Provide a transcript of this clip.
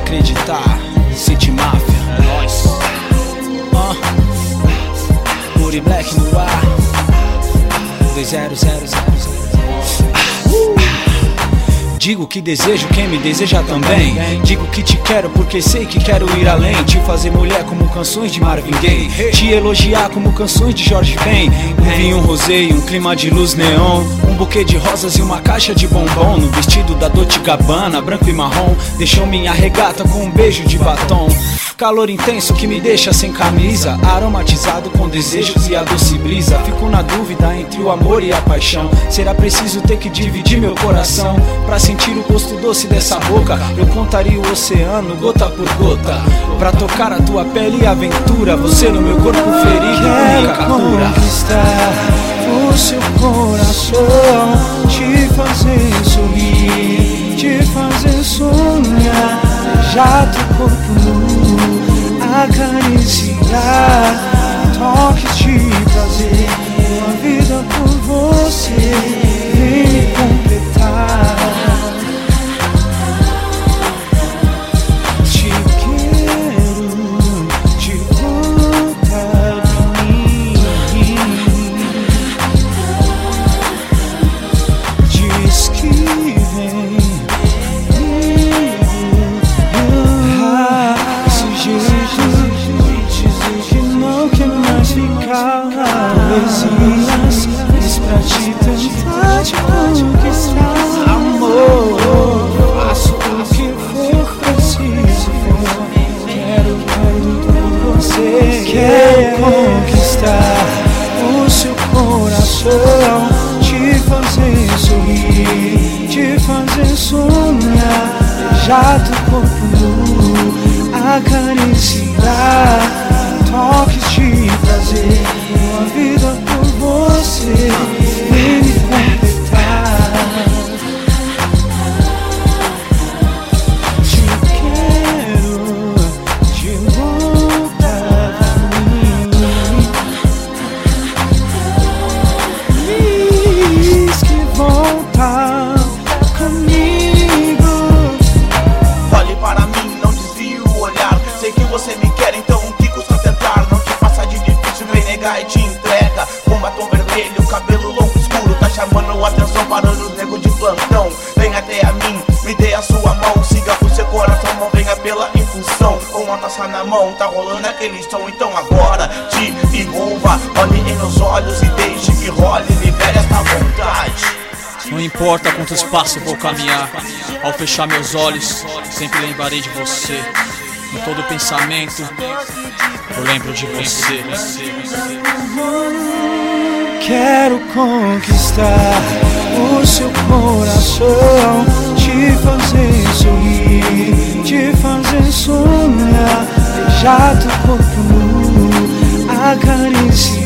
acreditar. City Mafia, é nóis. Puri Black no ar. 2000. Digo que desejo quem me deseja também. Digo que te quero porque sei que quero ir além. Te fazer mulher como canções de Marvin Gaye. Te elogiar como canções de Jorge Ben. Um vinho rosé, um clima de luz neon. Um buquê de rosas e uma caixa de bombom. No vestido da Dolce & Gabbana, branco e marrom. Deixou minha regata com um beijo de batom. Calor intenso que me deixa sem camisa. Aromatizado com desejos e a doce brisa. Fico na dúvida entre o amor e a paixão. Será preciso ter que dividir meu coração pra sentir o gosto doce dessa boca. Eu contaria o oceano gota por gota pra tocar a tua pele e aventura. Você no meu corpo ferido, única cura. Conquistar o seu coração, te fazer sorrir, te fazer sonhar. Já teu corpo nu, acariciar, toques de prazer, uma vida por você, vem me completar. Te quero de volta pra mim. Diz que vem. Diz pra te tentar te conquistar. Amor, faço o que for preciso. Quero por você. Quero conquistar o seu coração, te fazer sorrir, te fazer sonhar. Beijar teu corpo nu, acariciar, toques de prazer, uma vida por você, vem me completar. Te quero de volta pra mim. Diz que volta comigo. Olhe para mim, não desvie o olhar. Sei que você me quer, então o que custa tentar? Não te faça de difícil, vem negar e te entrega. Com batom vermelho, cabelo longo escuro, tá chamando a atenção para os negros de plantão. Vem até a mim, me dê a sua mão, siga o seu coração, não venha pela infusão. Com a taça na mão, tá rolando aquele som, então agora te envolva. Olhe em meus olhos e deixe que role, libere esta vontade. Não importa quanto espaço vou caminhar, ao fechar meus olhos, sempre lembrarei de você. Em todo pensamento, eu lembro de você. Quero conquistar o seu coração, te fazer sorrir, te fazer sonhar. Beijar teu corpo nu, acariciar.